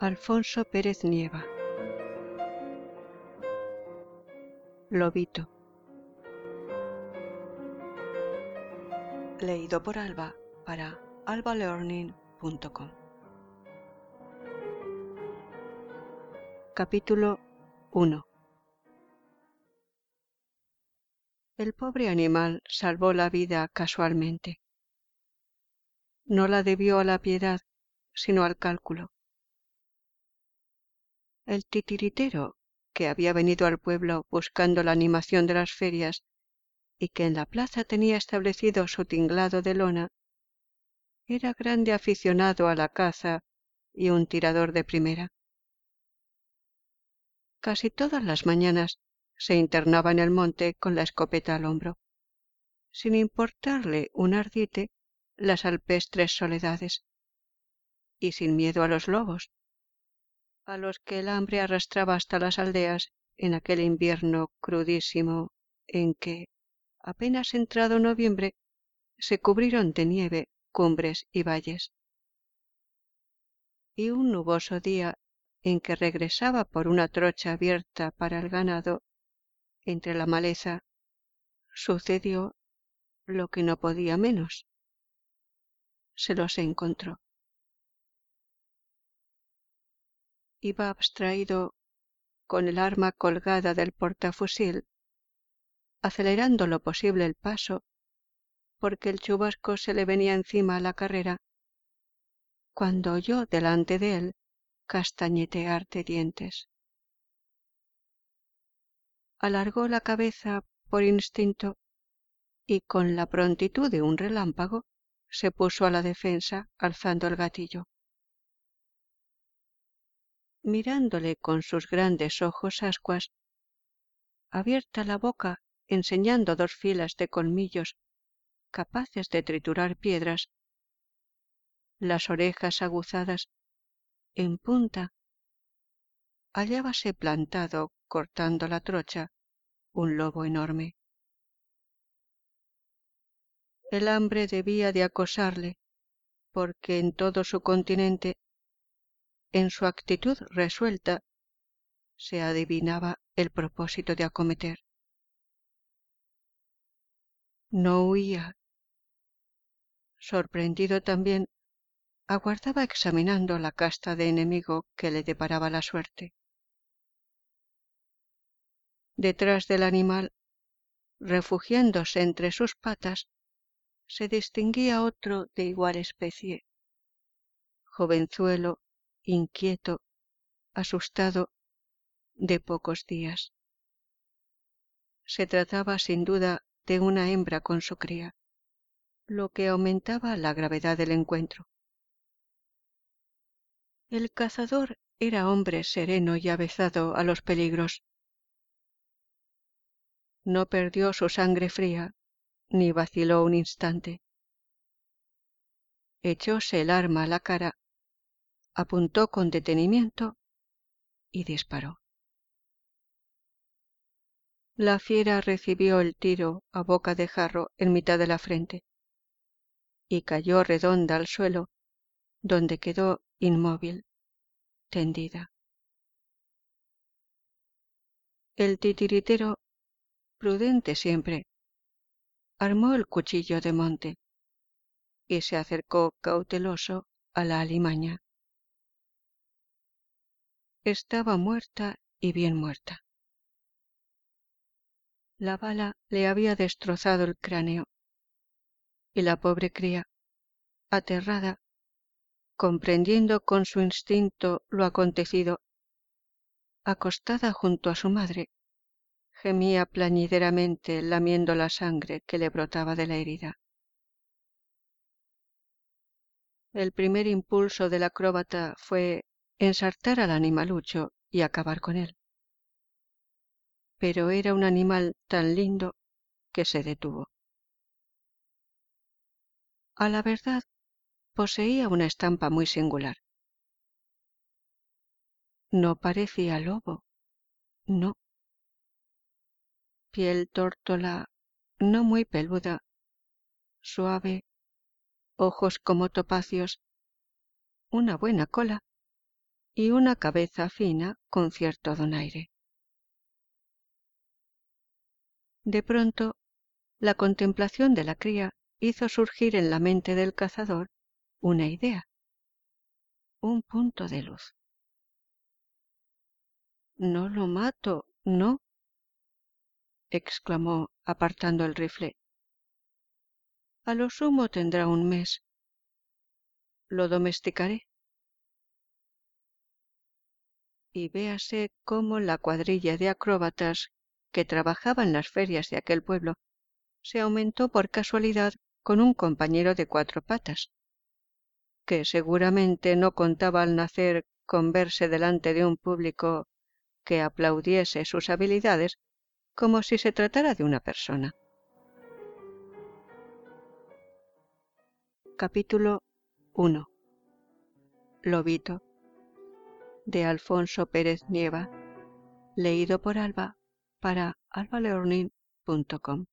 Alfonso Pérez Nieva. Lobito. Leído por Alba para albalearning.com. Capítulo 1. El pobre animal salvó la vida casualmente. No la debió a la piedad, sino al cálculo. El titiritero, que había venido al pueblo buscando la animación de las ferias y que en la plaza tenía establecido su tinglado de lona, era grande aficionado a la caza y un tirador de primera. Casi todas las mañanas se internaba en el monte con la escopeta al hombro, sin importarle un ardite las alpestres soledades, y sin miedo a los lobos, a los que el hambre arrastraba hasta las aldeas en aquel invierno crudísimo en que, apenas entrado noviembre, se cubrieron de nieve cumbres y valles. Y un nuboso día en que regresaba por una trocha abierta para el ganado, entre la maleza, sucedió lo que no podía menos. Se los encontró. Iba abstraído, con el arma colgada del portafusil, acelerando lo posible el paso, porque el chubasco se le venía encima a la carrera, cuando oyó delante de él castañetear de dientes. Alargó la cabeza por instinto y con la prontitud de un relámpago se puso a la defensa alzando el gatillo. Mirándole con sus grandes ojos ascuas, abierta la boca enseñando dos filas de colmillos capaces de triturar piedras, las orejas aguzadas, en punta, hallábase plantado, cortando la trocha, un lobo enorme. El hambre debía de acosarle, porque en todo su continente, en su actitud resuelta, se adivinaba el propósito de acometer. No huía. Sorprendido también, aguardaba examinando la casta de enemigo que le deparaba la suerte. Detrás del animal, refugiándose entre sus patas, se distinguía otro de igual especie, jovenzuelo, inquieto, asustado, de pocos días. Se trataba sin duda de una hembra con su cría, lo que aumentaba la gravedad del encuentro. El cazador era hombre sereno y avezado a los peligros. No perdió su sangre fría, ni vaciló un instante. Echóse el arma a la cara, apuntó con detenimiento y disparó. La fiera recibió el tiro a boca de jarro en mitad de la frente y cayó redonda al suelo, donde quedó inmóvil, tendida. El titiritero, prudente siempre, armó el cuchillo de monte y se acercó cauteloso a la alimaña. Estaba muerta y bien muerta. La bala le había destrozado el cráneo y la pobre cría, aterrada, comprendiendo con su instinto lo acontecido, acostada junto a su madre, gemía plañideramente lamiendo la sangre que le brotaba de la herida. El primer impulso del acróbata fue ensartar al animalucho y acabar con él. Pero era un animal tan lindo que se detuvo. A la verdad, poseía una estampa muy singular. No parecía lobo, no. Piel tórtola, no muy peluda, suave, ojos como topacios, una buena cola y una cabeza fina con cierto donaire. De pronto, la contemplación de la cría hizo surgir en la mente del cazador una idea, un punto de luz. No lo mato, no, exclamó apartando el rifle. A lo sumo tendrá un mes. Lo domesticaré. Y véase cómo la cuadrilla de acróbatas que trabajaba en las ferias de aquel pueblo se aumentó por casualidad con un compañero de 4 patas, que seguramente no contaba al nacer con verse delante de un público que aplaudiese sus habilidades como si se tratara de una persona. Capítulo 1. Lobito, de Alfonso Pérez Nieva, leído por Alba para albalearning.com.